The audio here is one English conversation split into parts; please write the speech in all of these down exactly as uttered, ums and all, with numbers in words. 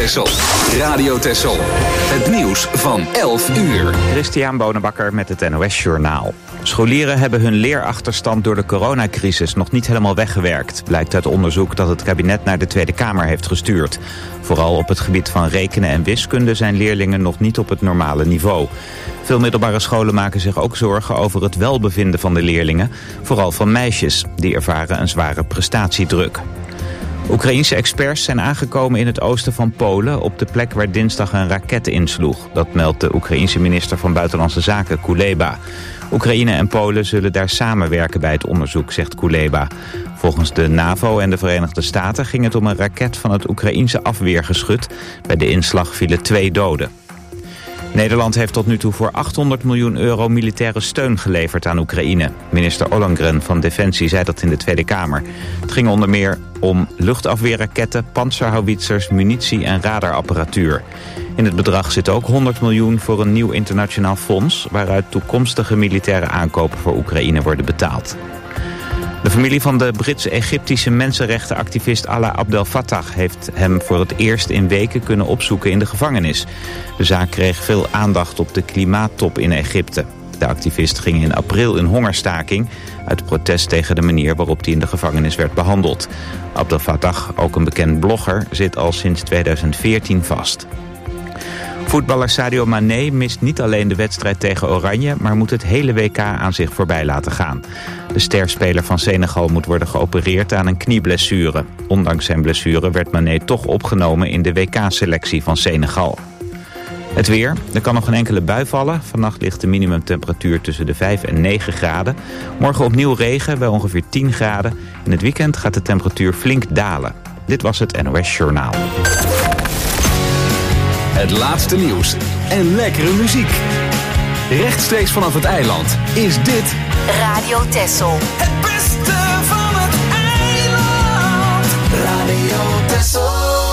Texel. Radio Texel. Het nieuws van elf uur. Christian Bonenbakker met het N O S Journaal. Scholieren hebben hun leerachterstand door de coronacrisis nog niet helemaal weggewerkt. Blijkt uit onderzoek dat het kabinet naar de Tweede Kamer heeft gestuurd. Vooral op het gebied van rekenen en wiskunde zijn leerlingen nog niet op het normale niveau. Veel middelbare scholen maken zich ook zorgen over het welbevinden van de leerlingen. Vooral van meisjes, die ervaren een zware prestatiedruk. Oekraïense experts zijn aangekomen in het oosten van Polen op de plek waar dinsdag een raket insloeg. Dat meldt de Oekraïense minister van Buitenlandse Zaken, Kuleba. Oekraïne en Polen zullen daar samenwerken bij het onderzoek, zegt Kuleba. Volgens de NAVO en de Verenigde Staten ging het om een raket van het Oekraïense afweergeschut. Bij de inslag vielen twee doden. Nederland heeft tot nu toe voor achthonderd miljoen euro militaire steun geleverd aan Oekraïne. Minister Ollongren van Defensie zei dat in de Tweede Kamer. Het ging onder meer om luchtafweerraketten, pantserhouwitsers, munitie en radarapparatuur. In het bedrag zit ook honderd miljoen voor een nieuw internationaal fonds, waaruit toekomstige militaire aankopen voor Oekraïne worden betaald. De familie van de Brits-Egyptische mensenrechtenactivist Alaa Abdel Fattah heeft hem voor het eerst in weken kunnen opzoeken in de gevangenis. De zaak kreeg veel aandacht op de klimaattop in Egypte. De activist ging in april in hongerstaking uit protest tegen de manier waarop hij in de gevangenis werd behandeld. Abdel Fattah, ook een bekend blogger, zit al sinds tweeduizend veertien vast. Voetballer Sadio Mané mist niet alleen de wedstrijd tegen Oranje, maar moet het hele W K aan zich voorbij laten gaan. De sterspeler van Senegal moet worden geopereerd aan een knieblessure. Ondanks zijn blessure werd Mané toch opgenomen in de W K-selectie van Senegal. Het weer. Er kan nog een enkele bui vallen. Vannacht ligt de minimumtemperatuur tussen de vijf en negen graden. Morgen opnieuw regen bij ongeveer tien graden. In het weekend gaat de temperatuur flink dalen. Dit was het N O S Journaal. Het laatste nieuws en lekkere muziek. Rechtstreeks vanaf het eiland is dit Radio Texel. Het beste van het eiland. Radio Texel.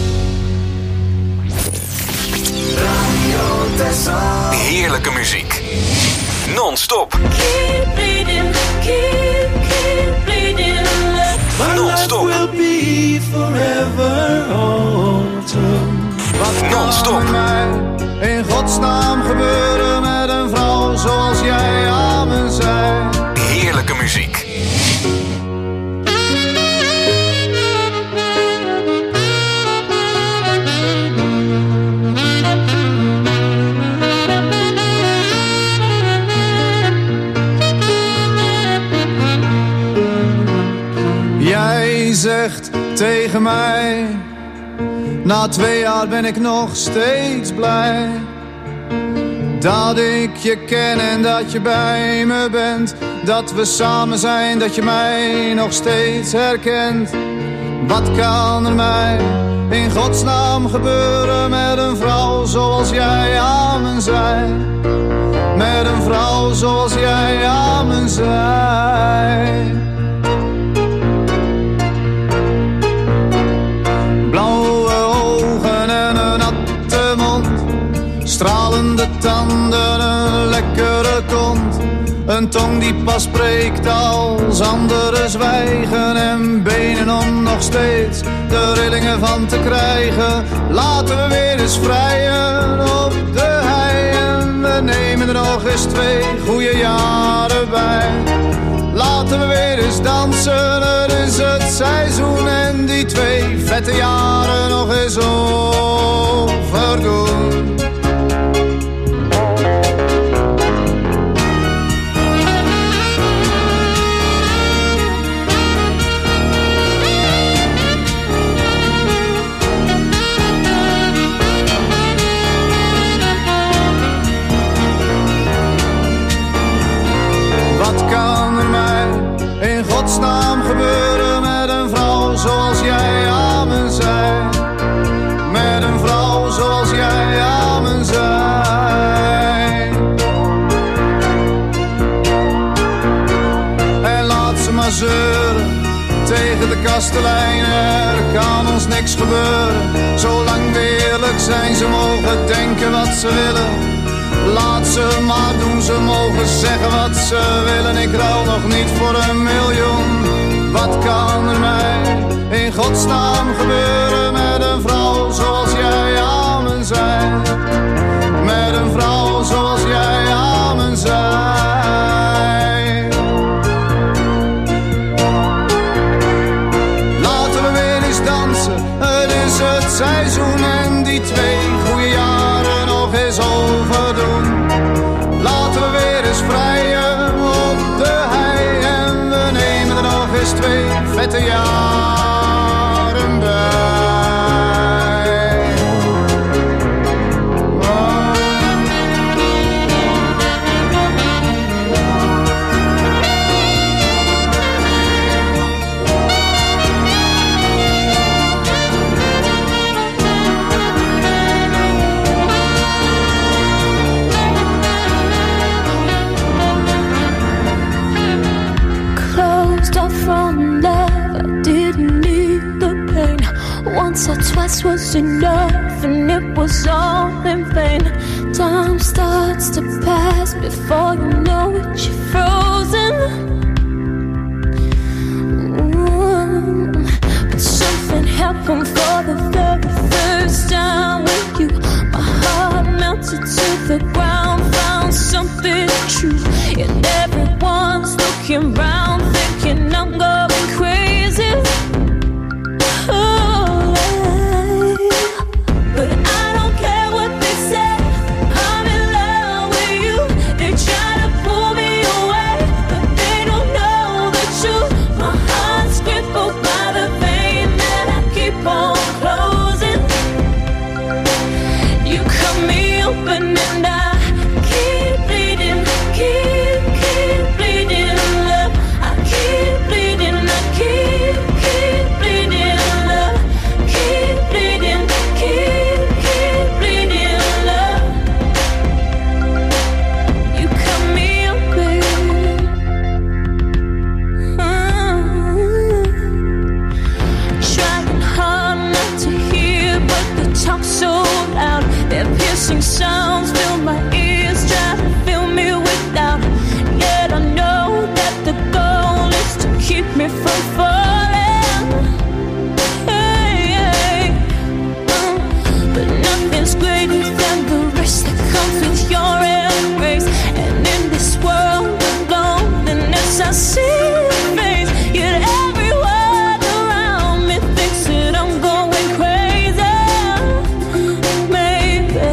Radio Texel. heerlijke muziek. Non-stop. Keep bleeding, keep, keep bleeding. Non-stop. Will be forever autumn. Wat Non-stop. kan er mij in godsnaam gebeuren met een vrouw zoals jij aan me zei? Heerlijke muziek. Jij zegt tegen mij, na twee jaar ben ik nog steeds blij dat ik je ken en dat je bij me bent, dat we samen zijn, dat je mij nog steeds herkent. Wat kan er mij in godsnaam gebeuren met een vrouw zoals jij aan me zei? Met een vrouw zoals jij aan me zei. Stralende tanden, een lekkere kont. Een tong die pas spreekt als anderen zwijgen. En benen om nog steeds de rillingen van te krijgen. Laten we weer eens vrijen op de hei. En we nemen er nog eens twee goede jaren bij. Laten we weer eens dansen, het is het seizoen. En die twee vette jaren nog eens overdoen. Godsnaam gebeuren met een vrouw zoals jij aan me zei. Met een vrouw zoals jij aan me zei. En laat ze maar zeuren tegen de kastelein. Er kan ons niks gebeuren zolang we eerlijk zijn. Ze mogen denken wat ze willen. Laat ze maar doen, ze mogen zeggen wat ze willen. Ik ruil nog niet voor een miljoen. Wat kan er mij in godsnaam gebeuren met een vrouw zoals jij? zijn. Met een vrouw zoals jij aan mijn zij. Laten we weer eens dansen, het is het seizoen. En die twee goede jaren nog eens overdoen. Laten we weer eens vrijen op de hei. En we nemen er nog eens twee vette jaren bij. Once or twice was enough, and it was all in vain. Time starts to pass before you know it, you're frozen. Ooh. But something happened for the very first time with you. My heart melted to the ground, found something true. And everyone's looking round, thinking I'm going crazy. Sounds fill my ears, try to fill me with doubt. Yet I know that the goal is to keep me from falling. Hey, hey. Uh, but nothing's greater than the rest that comes with your embrace. And in this world of loneliness, I see your face. Yet everyone around me thinks that I'm going crazy. Maybe.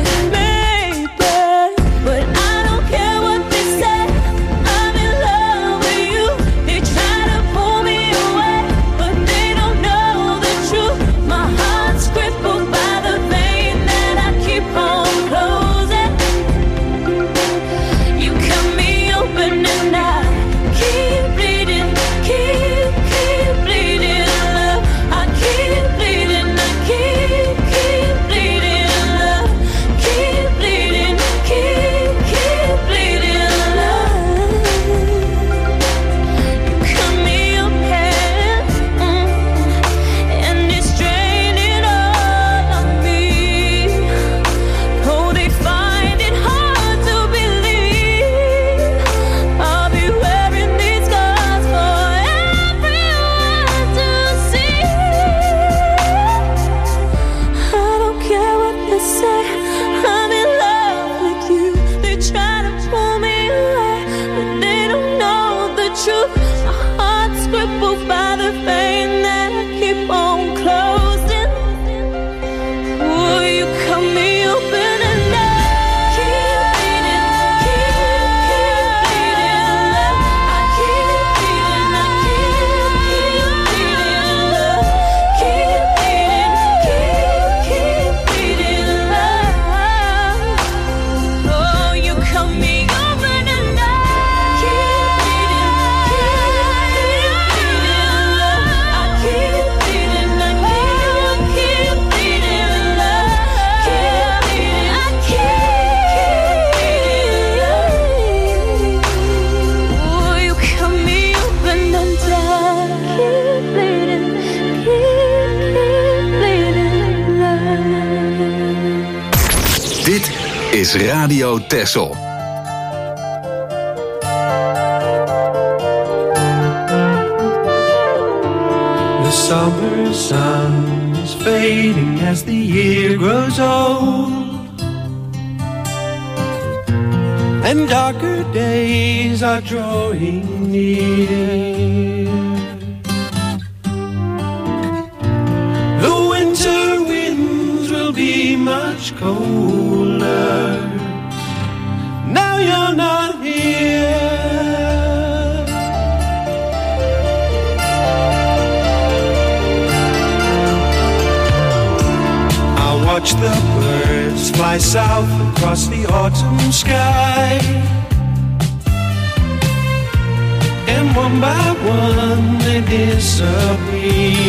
is Radio Texel. The summer sun is fading as the year grows old, and darker days are drawing near. The winter winds will be much colder. Now you're not here. Watch the birds fly south across the autumn sky, and one by one they disappear.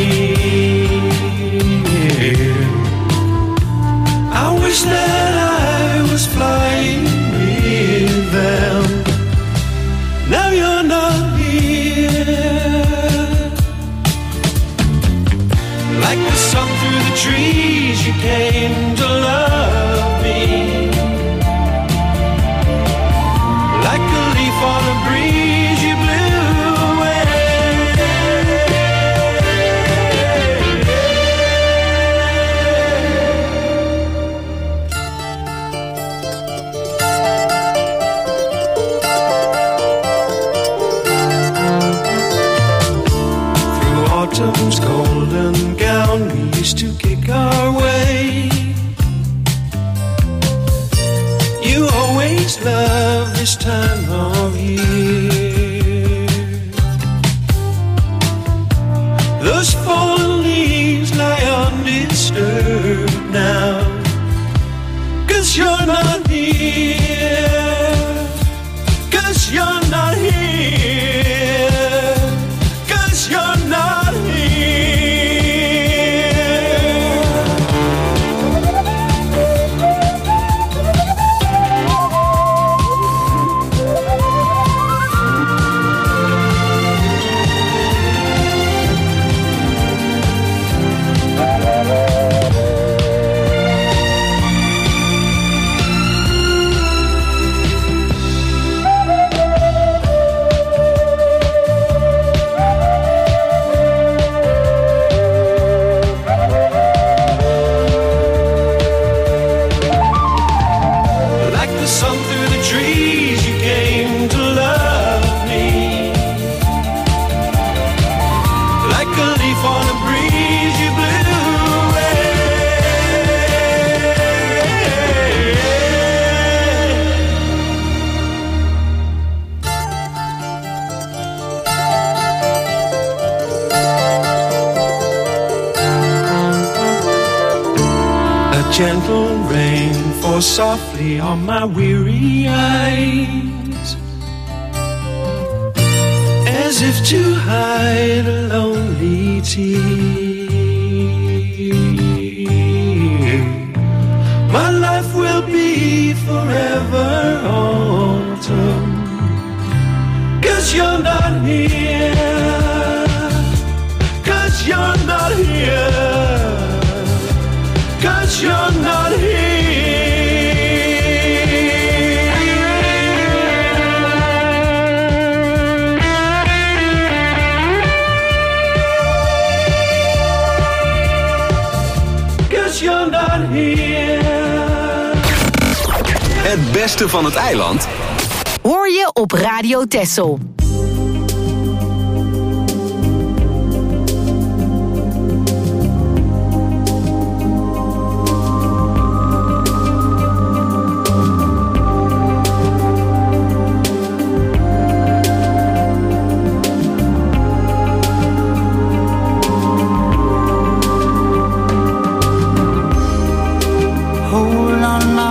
I wish that I was flying with them. Now you're not here. Like the sun through the trees, you came to love me. Like a leaf on a breeze, you blew away. Through autumn's golden gown, we used to kick our way. You always love this time of year. Those fallen leaves lie undisturbed now, 'cause you're not here. 'Cause you're not here. 'Cause you're not here. Gentle rain falls softly on my weary eyes, as if to hide a lonely tear. My life will be forever autumn, 'cause you're not here. 'Cause you're not here. 'Cause you're not here. 'Cause you're not here. Het beste van het eiland Hoor je op Radio Texel.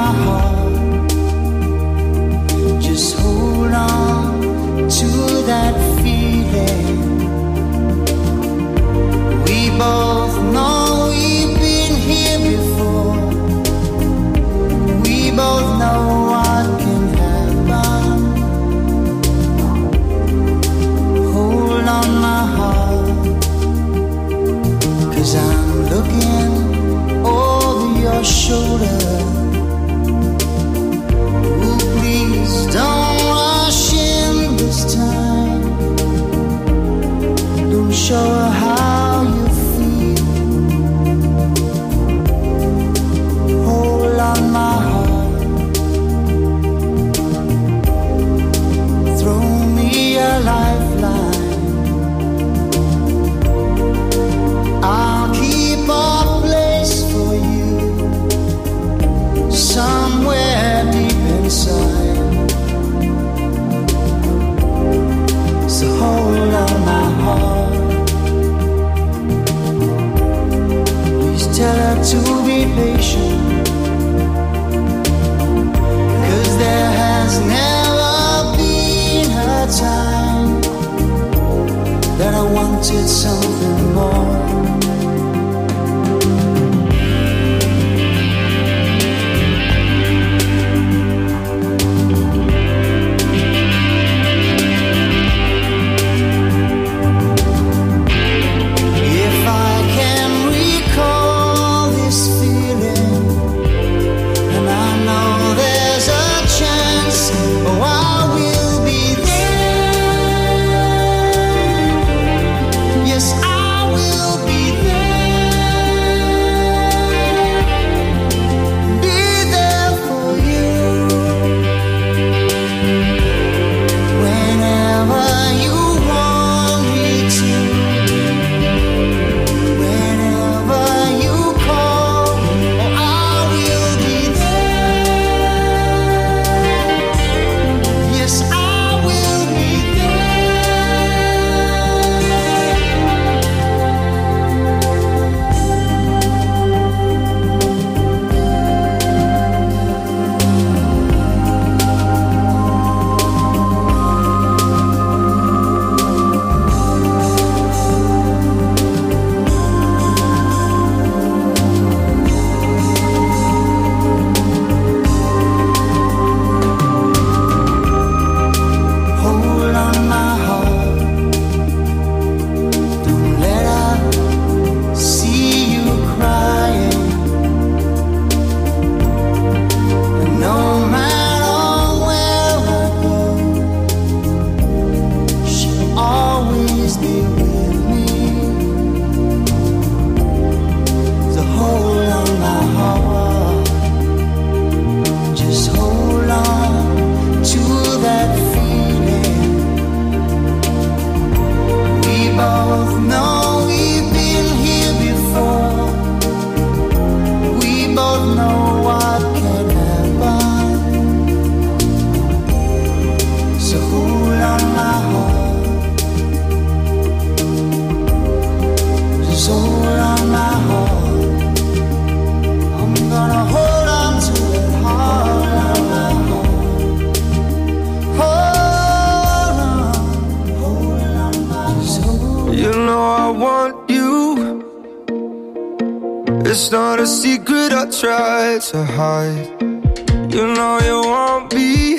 That wanted something more. It's not a secret I try to hide. You know you want me,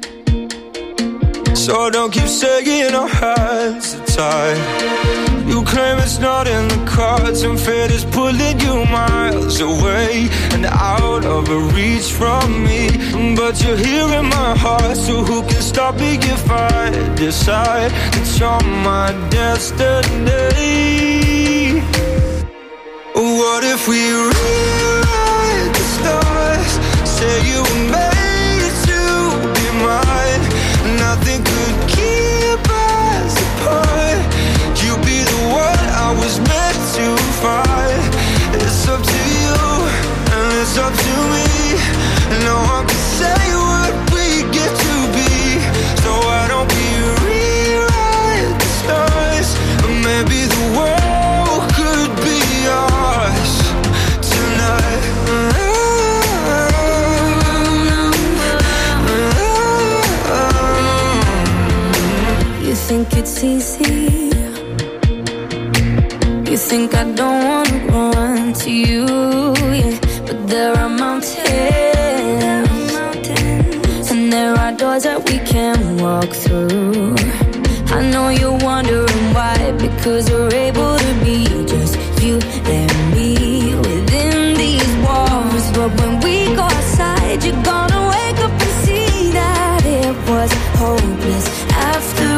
so don't keep saying our hands are tied. You claim it's not in the cards, and fate is pulling you miles away and out of reach from me. But you're here in my heart, so who can stop me if I decide that you're my destiny? What if we rewrite the stars? Say you were made to be mine. Nothing could keep us apart. You be the one I was meant to find. It's up to you and it's up to me. No one can say what we get to be. So why don't we rewrite the stars? Or maybe the world could be ours tonight. You think it's easy? You think I don't wanna run to you, yeah. But there are mountains, and there are doors that we can't walk through. I know you're wondering why, because we're able to be just you and me within these walls. But when we go outside, you're gonna wake up and see that it was hopeless after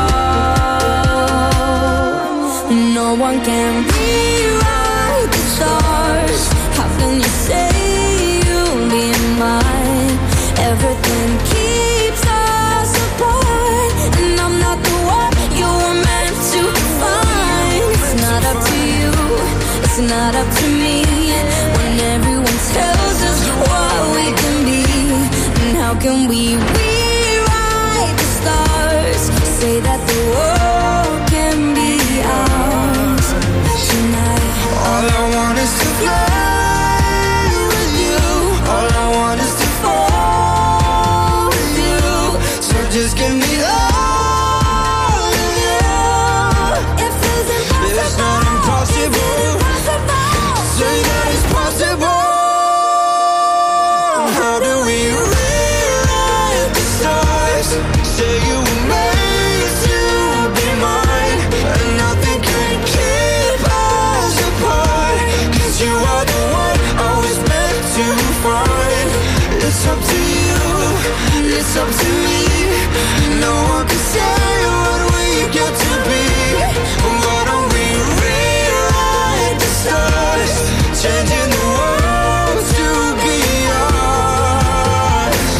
all. No one can rewrite the stars. How can you say you'll be mine? Everything keeps us apart, and I'm not the one you were meant to find. It's not up to you, it's not up to me. When everyone tells us what we can be, and how can we rewrite the stars? Say that the world can be ours tonight. All I want is to fly with you. All I want is to fall with you. So just give me all of you. If there's it's up to me. No one can say what we get to be. Why don't we rewrite the stars, changing the world to be ours.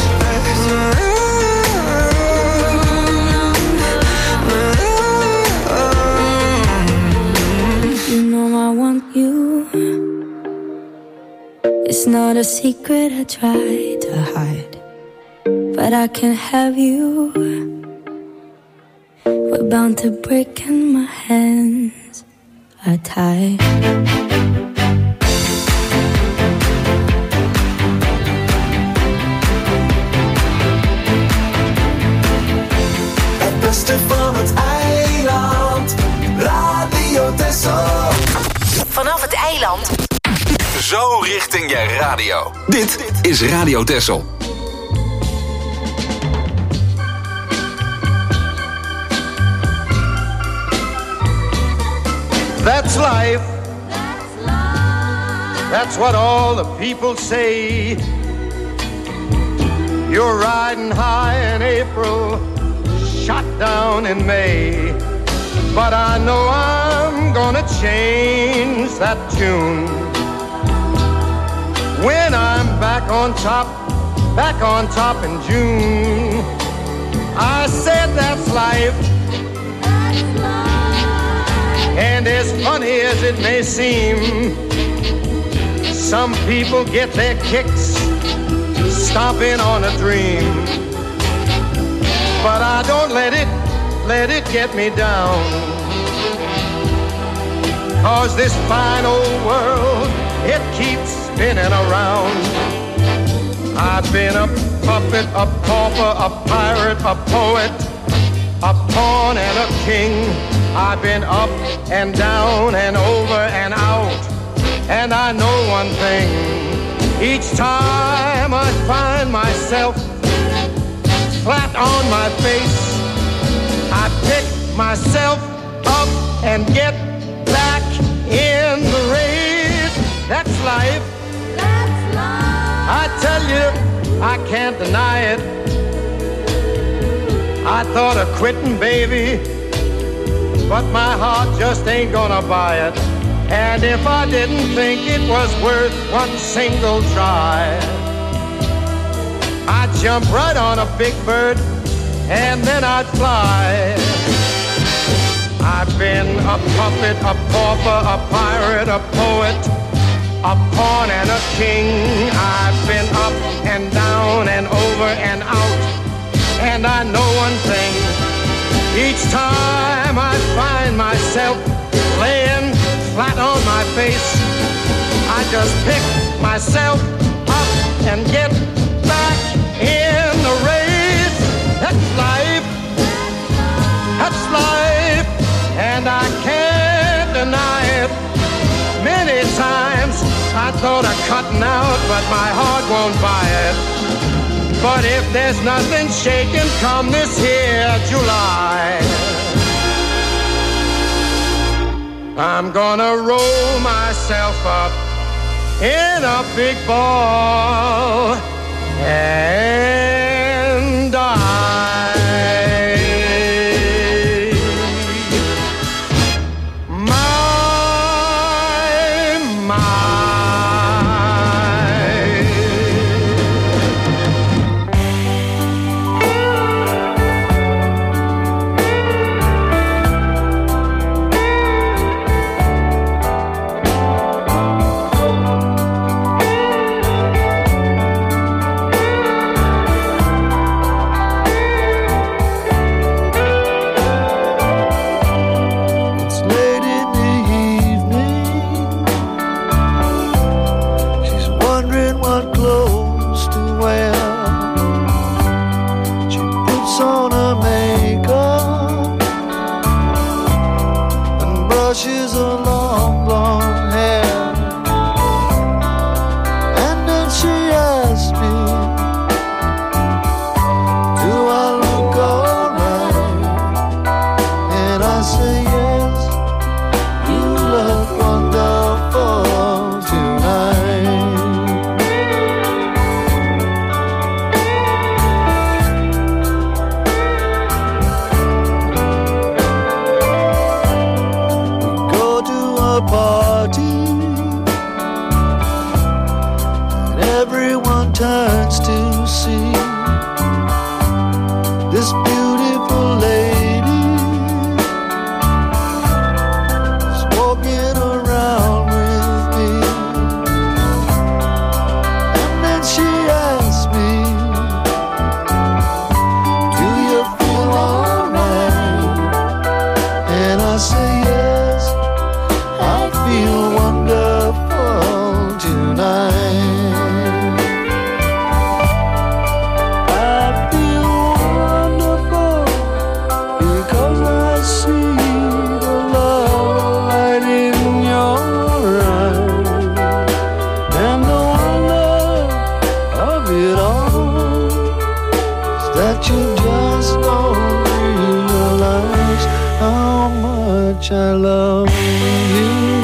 You know I want you. It's not a secret I try to hide, but I can't have you. We're bound to break and my hands are tied. Het beste van het eiland, Radio Texel. Vanaf het eiland. Zo richting je radio. Dit is Radio Texel. That's life. That's life. That's what all the people say. You're riding high in April, shot down in May. But I know I'm gonna change that tune when I'm back on top, back on top in June. I said that's life. That's life. And as funny as it may seem, some people get their kicks stomping on a dream. But I don't let it, let it get me down. 'Cause this fine old world, it keeps spinning around. I've been a puppet, a pauper, a pirate, a poet, a pawn and a king. I've been up and down and over and out. And I know one thing, each time I find myself flat on my face, I pick myself up and get back in the race. That's life. That's life. I tell you, I can't deny it. I thought of quitting, baby, but my heart just ain't gonna buy it. And if I didn't think it was worth one single try, I'd jump right on a big bird and then I'd fly. I've been a puppet, a pauper, a pirate, a poet, a pawn and a king. I've been up and down and over and out. And I know one thing, each time I find myself laying flat on my face, I just pick myself up and get back in the race. That's life. That's life. And I can't deny it. Many times I thought of cutting out, but my heart won't buy it. But if there's nothing shaking come this here July, I'm gonna roll myself up in a big ball and die. that you just don't realize how much I love you.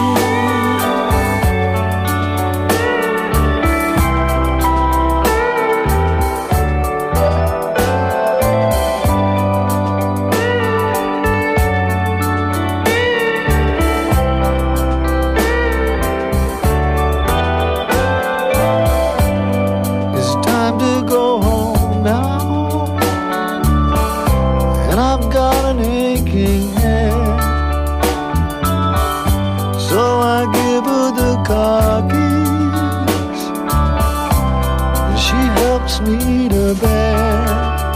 Me to bear,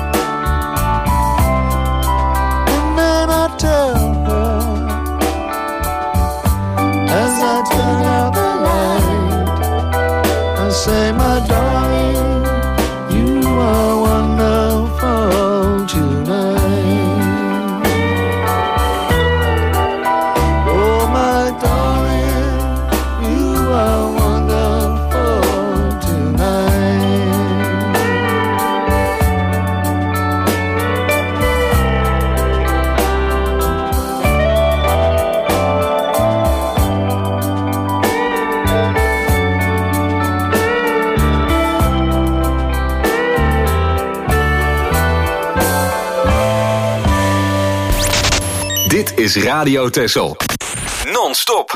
and then I tell her as I turn out the light, I say, my darling, you are wonderful tonight. Oh, my darling, you are wonderful tonight. Dit is Radio Texel. Non-stop.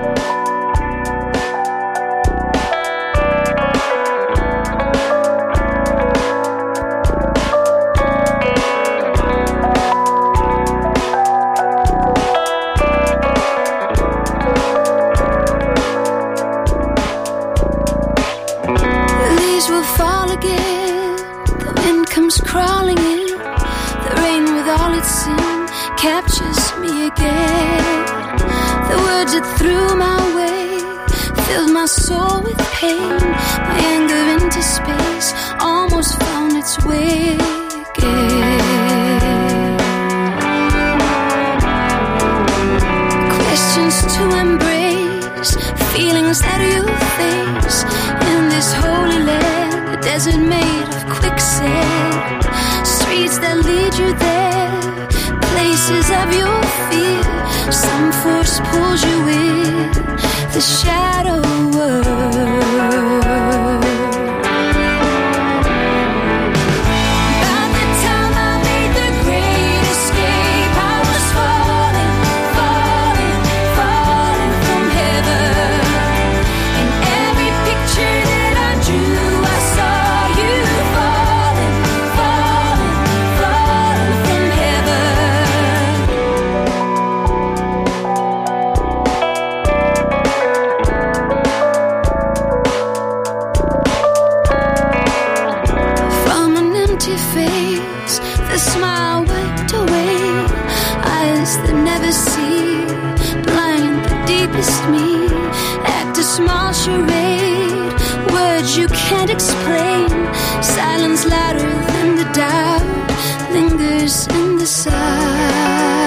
Leaves will fall again, the wind comes crawling in, the rain with all its sin captures me again. The words that threw my way filled my soul with pain. My anger into space almost found its way again. Questions to embrace, feelings that you face in this holy land, a desert made of quicksand, streets that lead you there, places of your fear. Some force pulls you in the shadow world. By the time I made the great escape, I was falling, falling, falling from heaven. In every picture that I drew, I saw you falling, falling, falling from heaven. From an empty face, the smile wiped away. Eyes that never see, blind the deepest me. Act a small charade, words you can't explain. Silence louder than the doubt lingers in the side.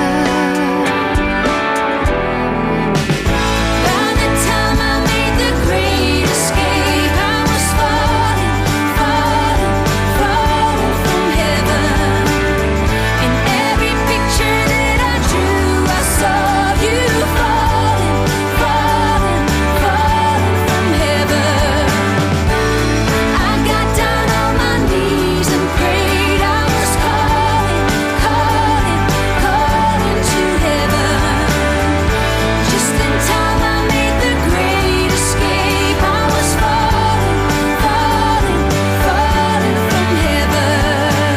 By the time I made the great escape, I was falling, falling, falling from heaven. In every picture that I drew, I saw you falling, falling, falling from heaven. I got down on my knees and prayed. I was calling, calling, calling to heaven. Just in time I made the great escape. I was falling, falling, falling from heaven.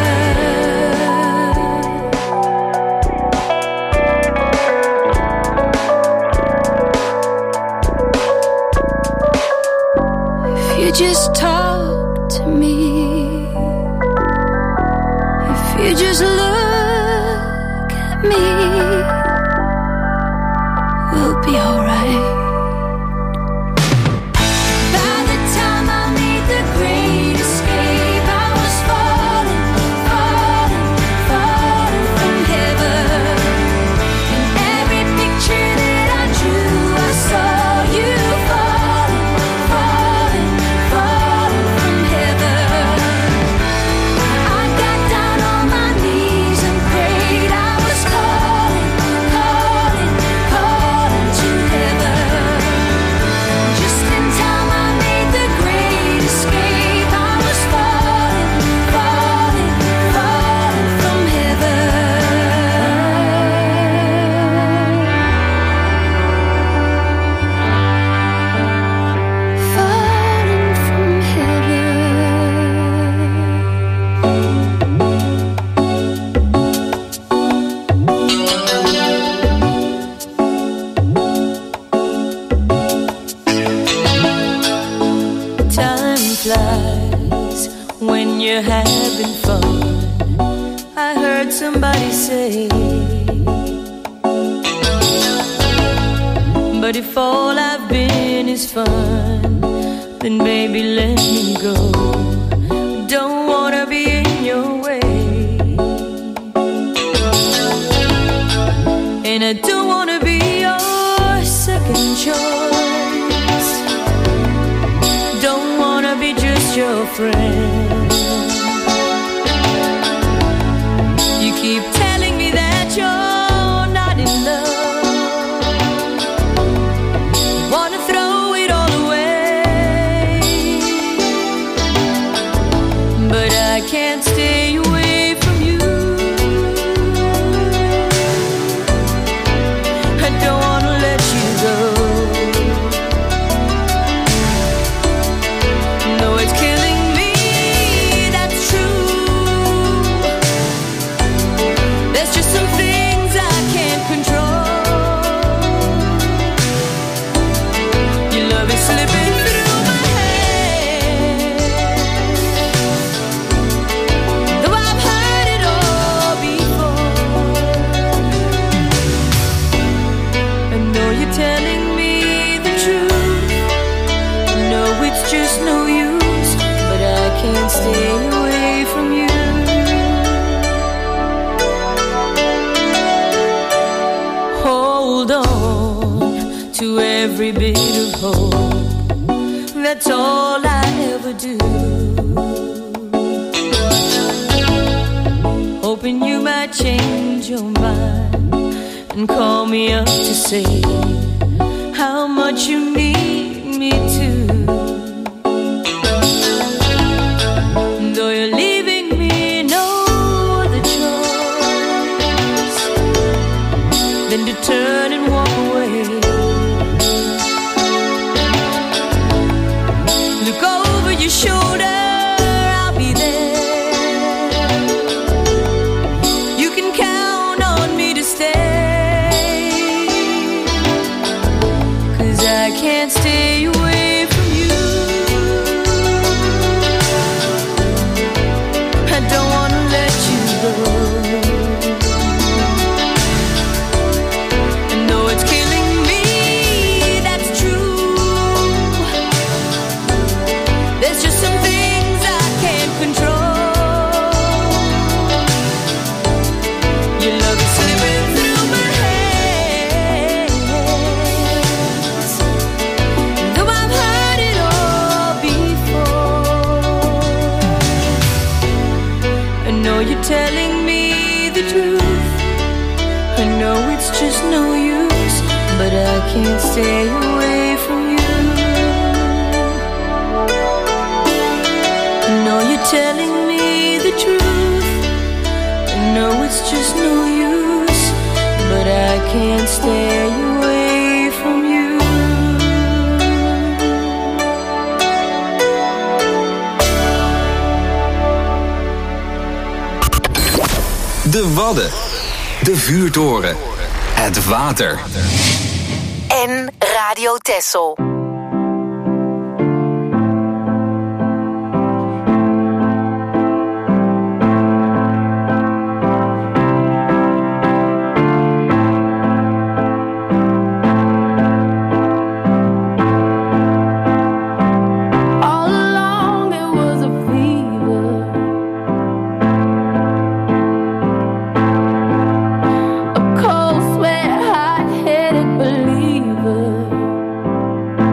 If you just talk to me, if you just look at me, we'll be alright. By the time I made the great escape, I was falling, falling, falling from heaven. In every picture that I drew, I saw you falling, falling, falling from heaven. I got having fun, I heard somebody say. But if all I've been is fun, then baby let me go. Don't wanna be in your way, and I don't wanna be your second choice. Don't wanna be just your friend. You keep telling me that you're not in love. I can't stay away from you. I don't wanna let you go. No, it's killing me, that's true. There's just some things I can't control. Your love is slipping through my hands. Telling me the truth. No, it's just no use, but I can't stay away from you. Hold on to every bit of hope. That's all I ever do. Hoping you might change your mind and call me up to say how much you need me to. Though you're leaving me no other choice than to turn and walk away. Look over your shoulder, I'll be there. You can count on me to stay. I can't stay away from you. I don't wanna let you go. I know it's killing me, that's true. There's just some things I can't control. Your love is slipping through my hands. You're telling me the truth. I know it's just no use, but I can't stay away from you. I know you're telling me the truth. I know it's just no use, but I can't stay away from you. De Wadden, de vuurtoren, het water. En Radio Texel. Cold sweat, hot-headed believer.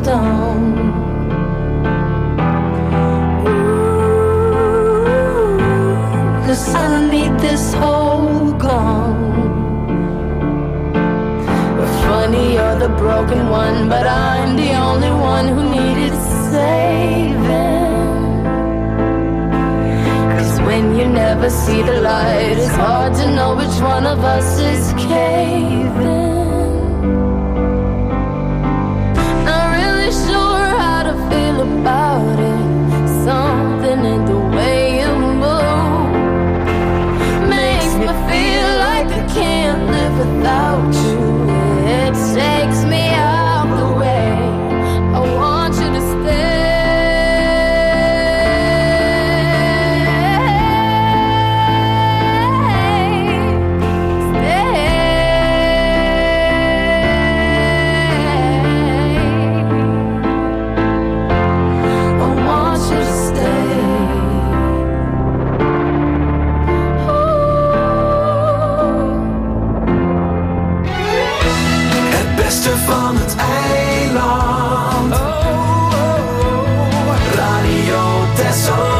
stone. Ooh, 'cause I need this whole gone. Funny, you're the broken one, but I'm the only one who needed saving. 'Cause when you never see the light, it's hard to know which one of us is caving. Not really sure how to feel about it. Something in the way you move makes me feel like I can't live without you. It takes me out the way. I want you to van het eiland. Oh, oh, oh. Radio Texel.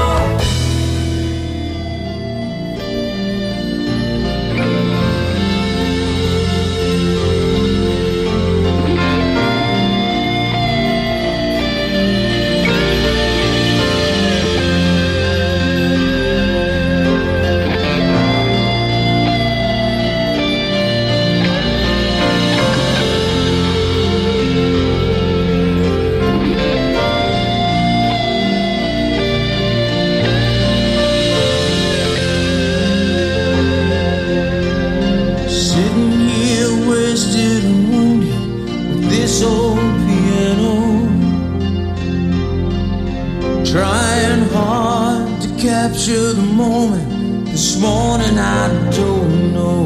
Capture the moment. This morning I don't know.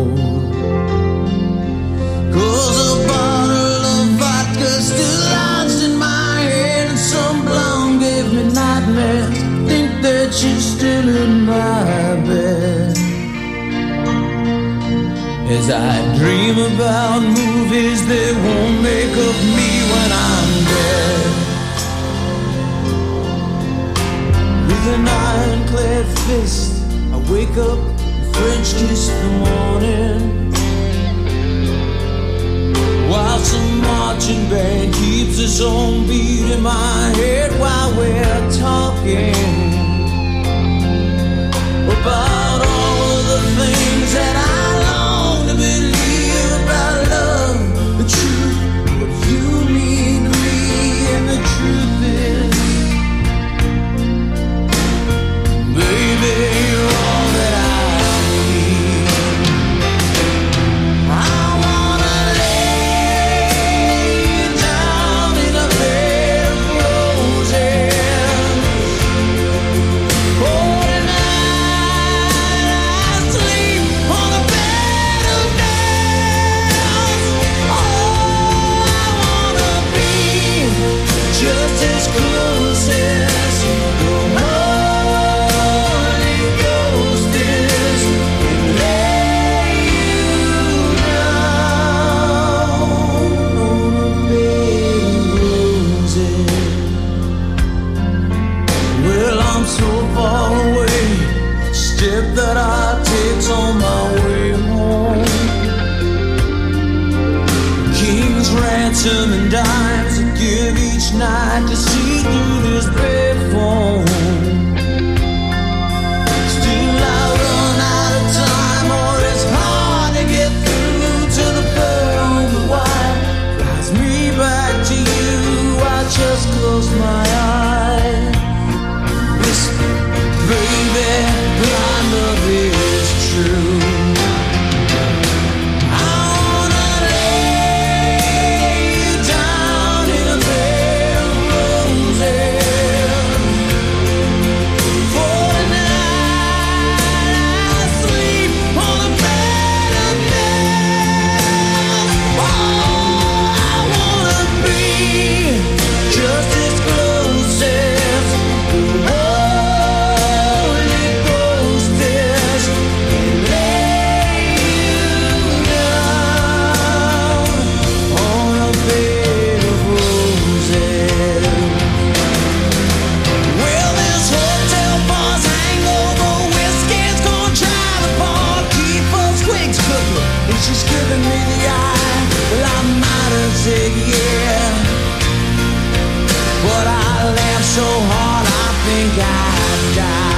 'Cause a bottle of vodka still lodged in my head, and some blonde gave me nightmares. Think that she's still in my bed. As I dream about movies that won't make up me when I'm dead. An ironclad fist, I wake up and French kiss the morning, while some marching band keeps its own beat in my head while we're talking about all of the things that I long to believe about love, the truth, what you mean to me, and the truth is, baby, you're all that I need. I wanna lay you down in a bed of roses. Oh, tonight I sleep on a bed of nails. Oh, I wanna be just as close as the that I take on my way home. King's ransom and dimes I give each night to see through this payphone. Still I run out of time, or it's hard to get through to the pearl of wine. Flies me back to you, I just close my eyes. Whisper, baby, blind love is true. I wanna lay you down in a bed of roses. said yeah, but I laughed so hard I think I'd die.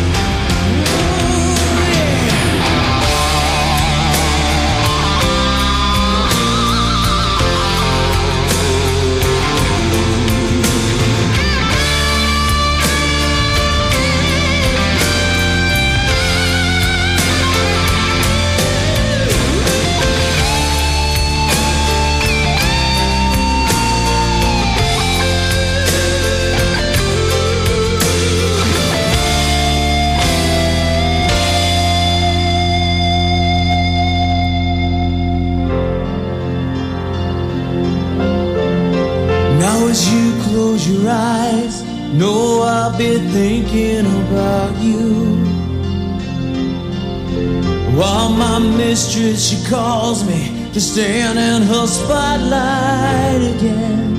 Your eyes, know I'll be thinking about you. While my mistress, she calls me to stand in her spotlight again.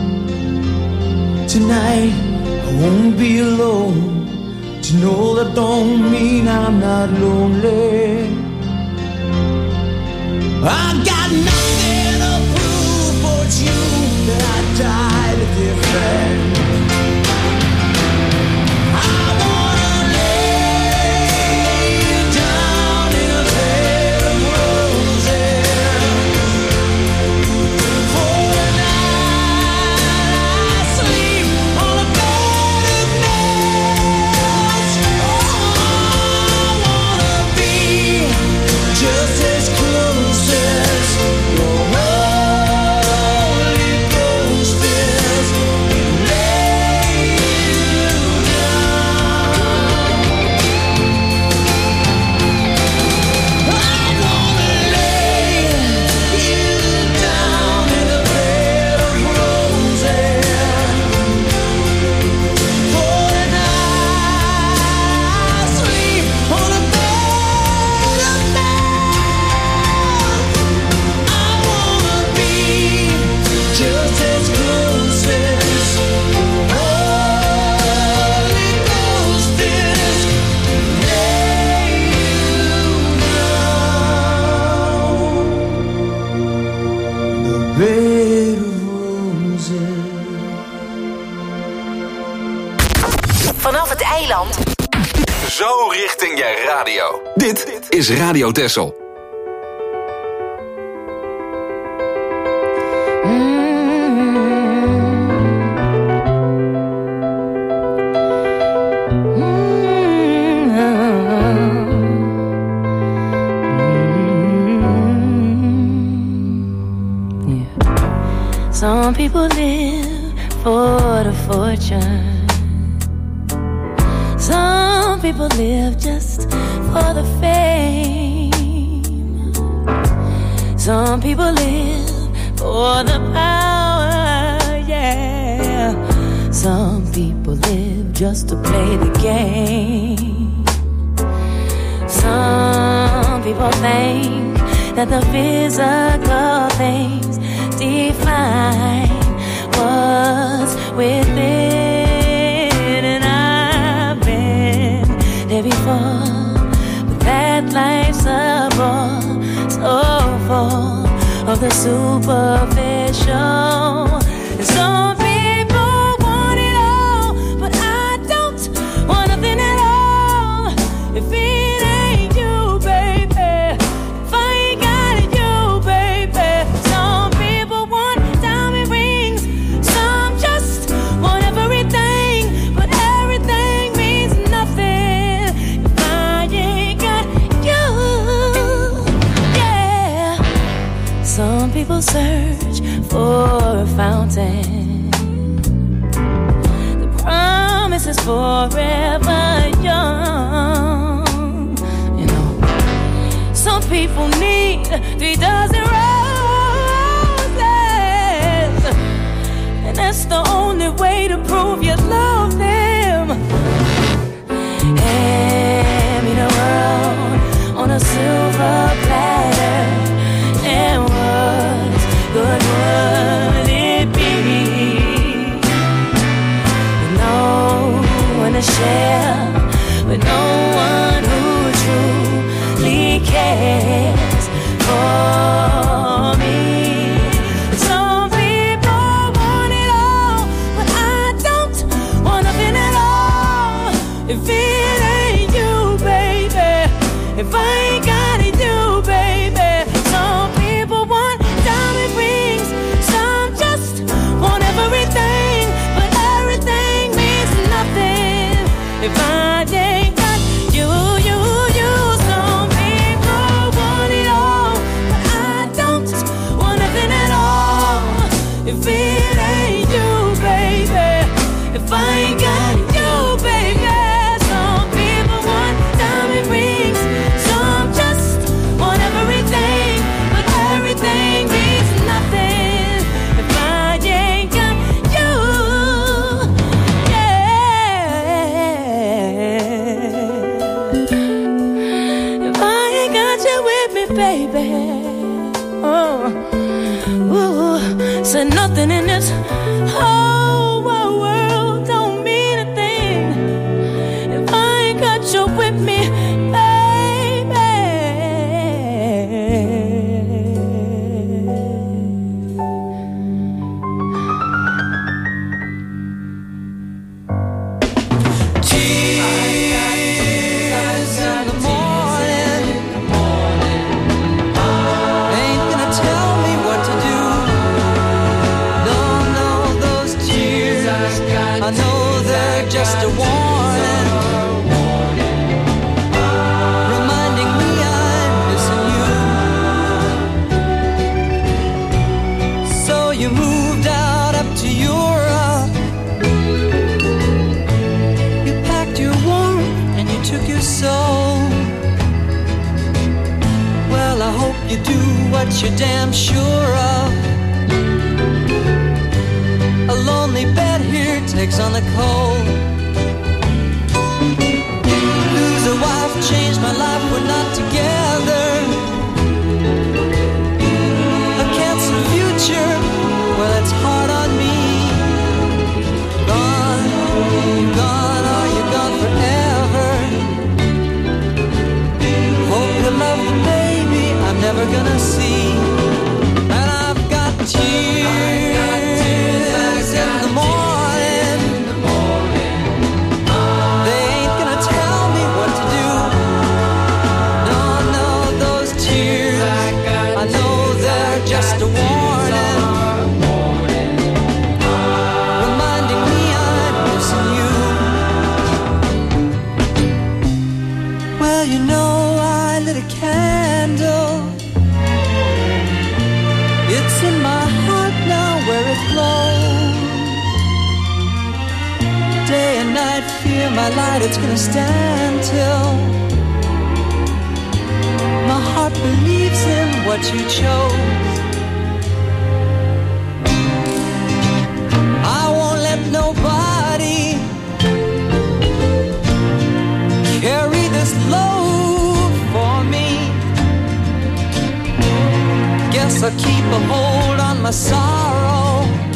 Tonight, I won't be alone. To know that don't mean I'm not lonely. I got nothing to prove, but it's you that I died a different. I wanna lay you down in a bed of roses. For the night I sleep on a bed of nails. Oh, I wanna be just as close as your Holy Ghost is. Lay you down. I wanna lay you down in a bed of roses. For the night I sleep on a bed of nails. I wanna be just as close as Holy Ghost is. Lay you down in a bed of roses. Vanaf het eiland. Zo richting je radio. Dit is Radio Texel. Some people live for the fortune. Some people live just for the fame. Some people live for the power, yeah. Some people live just to play the game. Some people think that the physical things define what's within, and I've been there before, but that life's a bore, so full of the superficial. And some people want it all, but I don't want nothing at all. If it ain't you, baby, if I ain't got it, you, baby. Some people want diamond rings, some just want everything, but everything means nothing if I ain't got you. Yeah. Some people search for a fountain. The promise is forever young. You know, some people need three dozen roses, and that's the only way to prove you love them. Hand me the world on a silver platter, and what good would it be? With no one to share, with no one who truly cares for me. Some said nothing in this whole wide world don't mean a thing if I ain't got you with me, baby. Tears in the morning ain't gonna tell me what to do. No, no, those tears, I know they're just a warning, reminding me I'm missing you. So you moved out up to Europe, you packed your warmth and you took your soul. Well, I hope you do what you're damn sure of. A lonely bed here takes on the cold. Lose a wife, changed my life, we're not together. A canceled future, well, it's hard on me. Gone, you gone, are you gone forever? Hope you love the baby I'm never gonna see. And I've got tears in the morning. They ain't gonna tell me what to do. No, no, those tears, I know they're just a warning, reminding me I'm missing you. Well, you know I lit a candle. It's in my heart now where it glows. Day and night, fear my light, it's gonna stand till my heart believes in what you chose. I won't let nobody carry this load for me. Guess I'll keep a hold on my sorrow.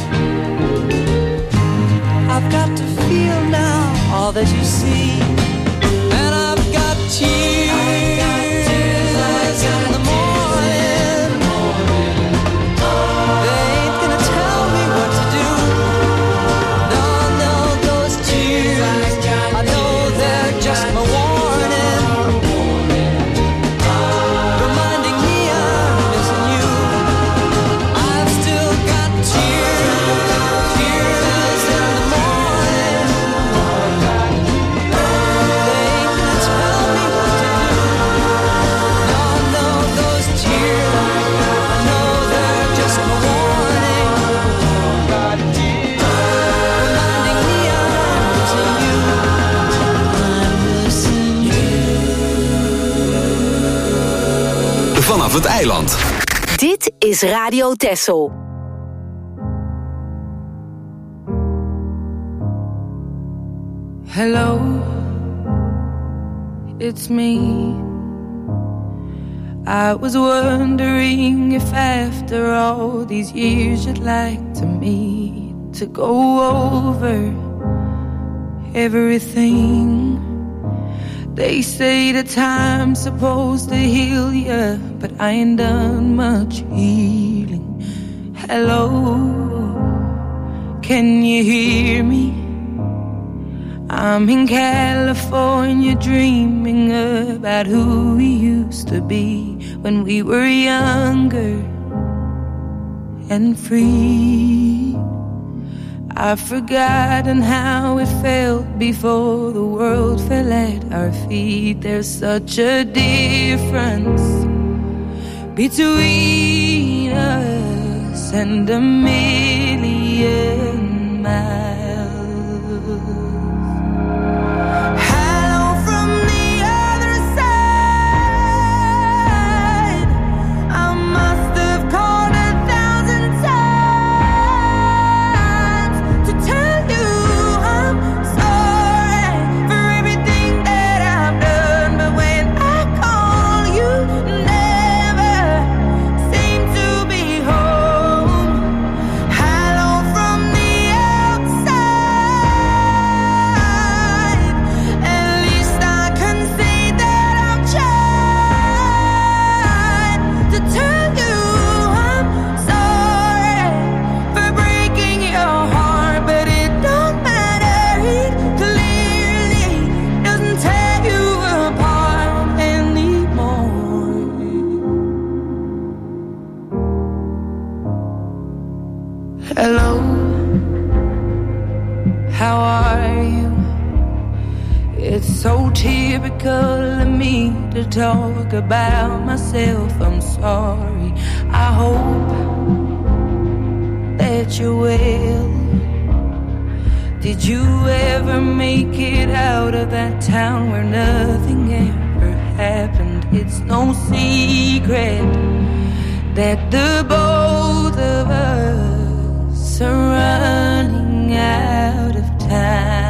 I've got to feel now all that you see. And I've got tears in the morning. They ain't gonna tell me what to do. No, no, those tears, I know they're just my warning, reminding me I'm missing you. I've still got tears, tears in the morning. They ain't gonna tell me what to do. No, no, those tears, I know they're just my warning, reminding me I'm missing you. I'm missing you. Vanaf het eiland. Dit is Radio Texel. Hello, it's me. I was wondering if after all these years you'd like to meet to go over everything. They say the time's supposed to heal ya, but I ain't done much healing. Hello, can you hear me? I'm in California dreaming about who we used to be when we were younger and free. I've forgotten how it felt before the world fell at our feet. There's such a difference between us and a million miles. Hello from the other side. I must have called a thousand times to tell you I'm sorry for everything that I've done. But when I call, you never seem to be home. Hello, how are you? It's so typical of me to talk about myself. I'm sorry. I hope that you're well. Did you ever make it out of that town where nothing ever happened? It's no secret that the both of us are running out of time.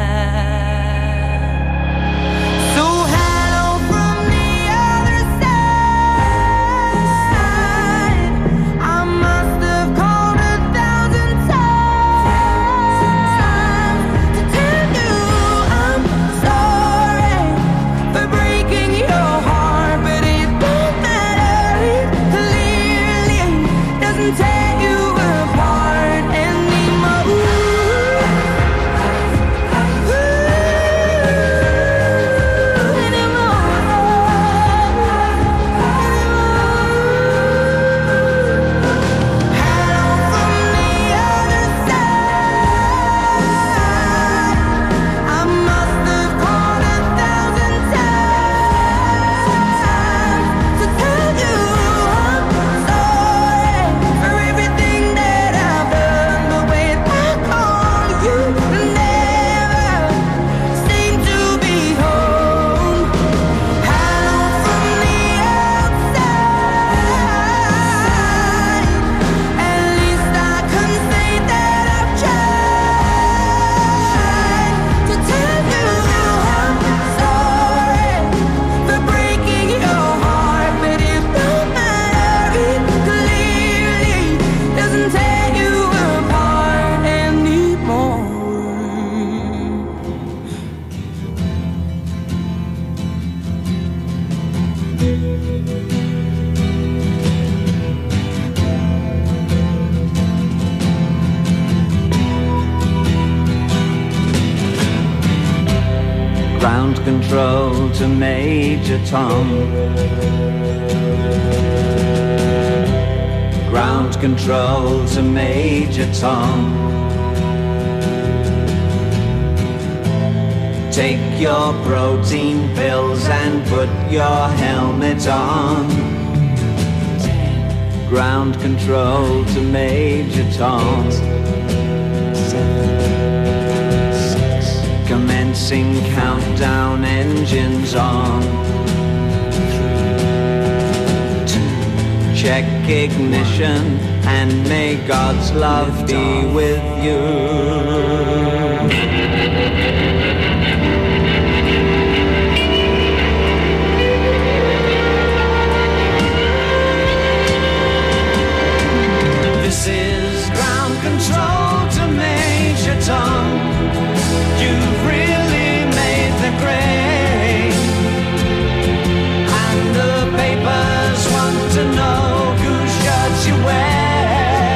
Ground control to Major Tom. Ground control to Major Tom. Take your protein pills and put your helmet on. Ground control to Major Tom. Commencing countdown, engines on. Three, two, check ignition, and may God's love be with you. This is ground control to Major Tom. You've really made the grade, and the papers want to know whose shirts you wear.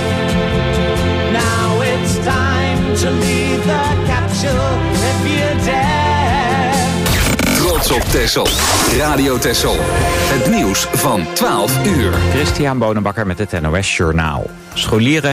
Now it's time to leave the capsule if you dare. Trots op Texel. Radio Texel. Het nieuws van twaalf uur. Christian Bonenbakker met het N O S Journaal. Scholieren